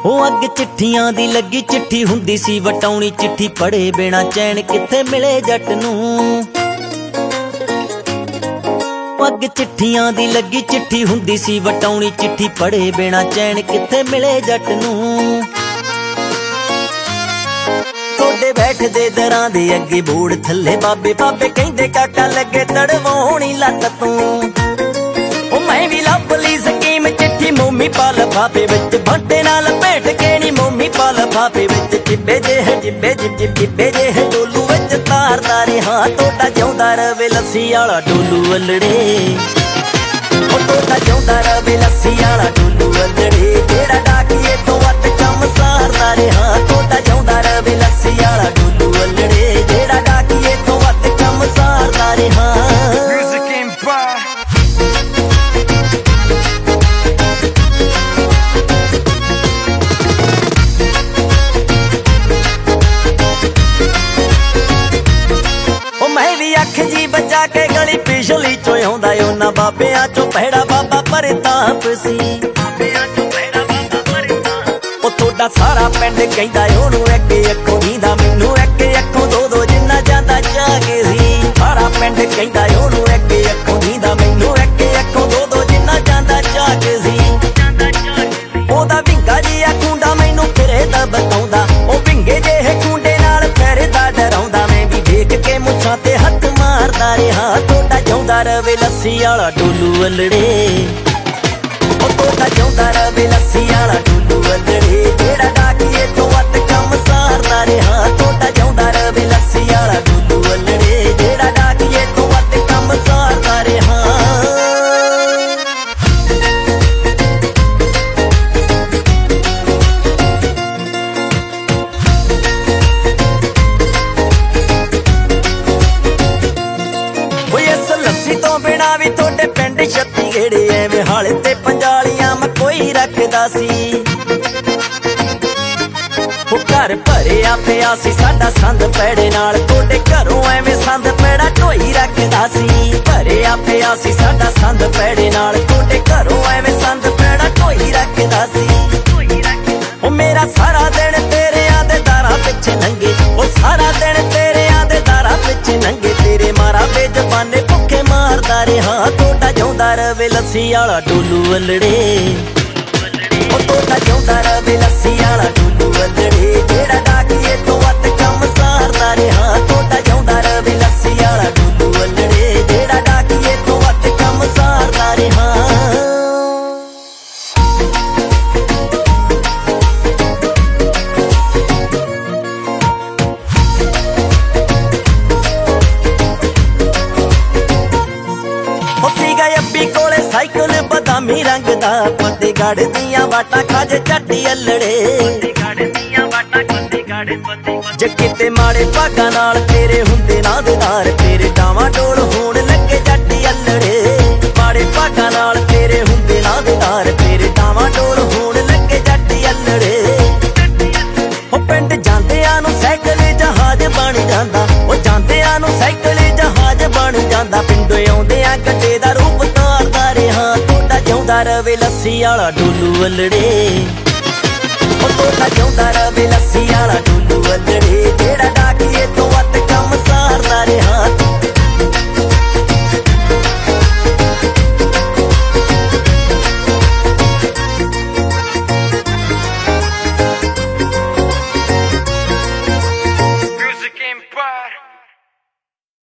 ਉਹ ਅੱਗ ਚਿੱਠੀਆਂ ਦੀ ਲੱਗੀ ਚਿੱਠੀ ਹੁੰਦੀ ਸੀ ਵਟਾਉਣੀ ਚਿੱਠੀ ਪੜੇ ਬਿਨਾ ਚੈਨ ਕਿੱਥੇ ਮਿਲੇ ਜੱਟ ਨੂੰ। ਅੱਗ ਚਿੱਠੀਆਂ ਦੀ ਲੱਗੀ ਚਿੱਠੀ ਹੁੰਦੀ ਸੀ ਵਟਾਉਣੀ ਚਿੱਠੀ ਪੜੇ ਬਿਨਾ ਚੈਨ ਕਿੱਥੇ ਮਿਲੇ ਜੱਟ ਨੂੰ। ਟੋਡੇ ਬੈਠਦੇ ਦਰਾਂ ਦੇ ਅੱਗੇ ਬੋੜ ਥੱਲੇ ਬਾਬੇ ਬਾਬੇ ਕਹਿੰਦੇ ਕਾਕਾ ਲੱਗੇ ਤੜਵਾਉਣੀ ਲੱਤ ਤੂੰ। ਉਹ ਮੈਂ ਵੀ ਲੱਭ ਲਈ ਸਕੀਮ ਚਿੱਠੀ ਮੋਮੀ ਪਾ ਲਫਾਫੇ ਵਿੱਚ ਭਾਂਡੇ ਨਾਲ ਭੇਟ ਕੇ ਨੀ ਮੋਮੀ ਪਾ ਲਫਾਫੇ ਵਿੱਚ ਚਿੱਬੇ ਜਿਹੇ ਜਿੱਬੇ ਜਿੱਬੇ ਜਿਹੇ ਡੋਲੂ ਵਿੱਚ ਤਾਰਦਾ ਰਿਹਾ ਟੋਡਾ ਜਿਉਂਦਾ ਰਵੇ ਲੱਸੀ ਵਾਲਾ ਡੋਲੂ ਅਲੜੇ। ਉਹ ਟੋਡਾ ਜਿਉਂਦਾ ਰਵੇ ਲੱਸੀ ਵਾਲਾ ਡੋਲੂ ਅਲੜੇ ਜਿਹੜਾ ਡਾਕੀਏ ਤੋਂ ਵੱਧ ਕੰਮ ਸਾਰਦਾ ਰਿਹਾ ਟੋਡਾ ਜਿਉਂਦਾ ਰਵੇ ਲੱਸੀ ਵਾਲਾ ਡੋਲੂ ਅਲੜੇ ਜਿਹੜਾ ਡਾਕੀਏ ਤੋਂ ਵੱਧ ਕੰਮ ਸਾਰਦਾ ਰਿਹਾ। ਅੱਖ ਜੀ ਬਚਾ ਕੇ ਗਲੀ ਪਿਛਲੀ ਚੋਂ ਆਉਂਦਾ ਉਹਨਾਂ ਬਾਬਿਆਂ ਚੋਂ ਪਹਿੜਾ ਬਾਬਾ ਪ੍ਰਤਾਪ ਸੀ। ਉਹ ਤੁਹਾਡਾ ਸਾਰਾ ਪਿੰਡ ਕਹਿੰਦਾ ਉਹਨੂੰ ਇੱਕ ਅੱਖੋਂ ਦੀਂਦਾ ਮੈਨੂੰ ਇੱਕ ਅੱਖੋਂ ਦੋ ਦੋ ਜਿੰਨਾ ਜਾਂਦਾ ਜਾਗੇ ਸੀ। ਸਾਰਾ ਪਿੰਡ ਕਹਿੰਦਾ ਉਹਨੂੰ ਇੱਕ ਅੱਖੋਂ ਦੀਂਦਾ ਮੈਨੂੰ ਇੱਕ ਅੱਖੋਂ ਦੋ ਦੋ ਜਿੰਨਾ ਜਾਂਦਾ ਜਾਗੇ ਸੀ। ਉਹਦਾ ਵਿੰਗਾ ਜਿਹਾ ਖੁੰਡਾ ਮੈਨੂੰ ਫਿਰੇ ਦਾ ਬਤਾਉਂਦਾ ਉਹ ਵਿੰਗੇ ਜਿਹੇ ਖੁੰਡੇ ਨਾਲ ਫਿਰਦਾ ਡਰਾਉਂਦਾ ਮੈਂ ਵੀ ਦੇਖ ਕੇ ਮੁੱਛਾਂ ਤੇ ਹੱਥ ਮਾਰਦਾ ਰਿਹਾ ਟੋਡਾ ਜਿਉਂਦਾ ਰਵੇ ਲੱਸੀ ਵਾਲਾ ਡੋਲੂ ਅਲੜੇ। ਉਹ ਟੋਡਾ ਜਿਉਂਦਾ ਰਵੇ ਲੱਸੀ ਵਾਲਾ ਡੋਲੂ ਅਲੜੇ ਜਿਹੜਾ ਡਾਕੀਏ ਤੋਂ ਵੱਧ ਕੰਮ ਸਾਰਦਾ ਰਿਹਾ ਟੋਡਾ ਜਿਉਂਦਾ ਰਵੇ ਲੱਸੀ ਵਾਲਾ ਡੋਲੂ ਅਲੜੇ ਜਿਹੜਾ ਡਾਕੀਏ ਤੋਂ ਵੱਧ ਕੰਮ ਸਾਰਦਾ ਰਿਹਾ। ਤੋਂ ਬਿਨਾ ਵੀ ਤੁਹਾਡੇ ਪਿੰਡ 36 ਗੇੜੇ ਐਵੇਂ ਹਾਲੇ ਤੇ ਪੰਜਾਲੀਆਂ ਮੈਂ ਕੋਈ ਰੱਖਦਾ ਸੀ। ਉਹ ਘਰ ਭਰਿਆ ਪਿਆ ਸੀ ਸਾਡਾ ਸੰਦ ਪੈੜੇ ਨਾਲ ਤੁਹਾਡੇ ਘਰੋਂ ਐਵੇਂ ਸੰਦ ਪੈੜਾ ਢੋਈ ਰੱਖਦਾ ਸੀ। ਭਰਿਆ ਪਿਆ ਸੀ ਸਾਡਾ ਸੰਦ ਪੈੜੇ ਨਾਲ ਤੁਹਾਡੇ ਘਰੋਂ ਐਵੇਂ ਸੰਦ ਪੈੜਾ ਢੋਈ ਰੱਖਦਾ ਸੀ। ਉਹ ਮੇਰਾ ਸਾਰਾ ਦਿਨ ਤੇਰਿਆਂ ਦੇ ਦਾਰਾਂ ਪਿੱਛੇ ਲੰਘੇ ਉਹ ਸਾਰਾ ਦਿਨ ਤੇਰਿਆਂ ਦੇ ਦਾਰਾਂ ਪਿੱਛੇ ਲੰਘੇ ਤੇਰੇ ਮਾਰਾ ਬੇਜ਼ਬਾਨੇ ਭੁੱਖੇ ਮਾਰਦਾ ਰਿਹਾ ਟੋਡਾ ਜਿਉਂਦਾ ਰਵੇ ਲੱਸੀ ਵਾਲਾ ਡੋਲੂ ਅਲੜੇ। ਉਹ ਟੋਡਾ ਜਿਉਂਦਾ ਰਵੇ ਲੱਸੀ ਵਾਲਾ ਡੋਲੂ ਅਲੜੇ ਜਿਹੜਾ ਡਾਕੀਏ ਤੋਂ ਵੱਧ ਕੰਮ ਸਾਰਦਾ ਰਿਹਾ ਟੋਡਾ ਜਿਉਂਦਾ ਰਵੇ ਲੱਸੀ ਵਾਲਾ ਡੋਲੂ ਅਲੜੇ ਜਿਹੜਾ ਡਾਕੀਏ ਤੋਂ ਵੱਧ ਕੰਮ ਸਾਰਦਾ ਰਿਹਾ। ਸਾਈਕਲ ਬਦਾਮੀ ਰੰਗ ਦਾ ਫਤਿਹਗੜ੍ਹ ਦੀਆਂ ਵਾਟਾਂ ਖਾਜੇ ਝੱਟੀ ਅਲੜੇ। ਜੇ ਕਿਤੇ ਮਾੜੇ ਭਾਗਾਂ ਨਾਲ ਤੇਰੇ ਹੁੰਦੇ ਨਾ ਦਿਦਾਰ ਤੇਰੇ ਡਾਵਾਂ ਡੋਲ ਹੋਣ ਲੱਗੇ ਜੱਟੀ ਅਲੜੇ। ਮਾੜੇ ਭਾਗਾਂ ਨਾਲ ਤੇਰੇ ਹੁੰਦੇ ਨਾ ਦਿਦਾਰ ਤੇਰੇ ਡਾਵਾਂ ਡੋਲ ਹੋਣ ਲੱਗੇ ਜੱਟੀ ਅਲੜੇ। ਉਹ ਪਿੰਡ ਜਾਂਦਿਆਂ ਨੂੰ ਸਾਈਕਲ ਜਹਾਜ਼ ਬਣ ਜਾਂਦਾ ਉਹ ਜਾਂਦਿਆਂ ਨੂੰ ਸਾਈਕਲ ਜਹਾਜ਼ ਬਣ ਜਾਂਦਾ ਪਿੰਡੋਂ ਆਉਂਦਿਆਂ ਗੱਡੇ ਦਾ ਰੂਪ ਧਾਰਦਾ ਰਿਹਾ ਟੋਡਾ ਜਿਉਂਦਾ ਰਵੇ ਲੱਸੀ ਵਾਲਾ ਡੋਲੂ ਅਲੜੇ। ਉਹ ਟੋਡਾ ਜਿਉਂਦਾ ਰਵੇ ਲੱਸੀ ਵਾਲਾ ਡੋਲੂ ਅਲੜੇ।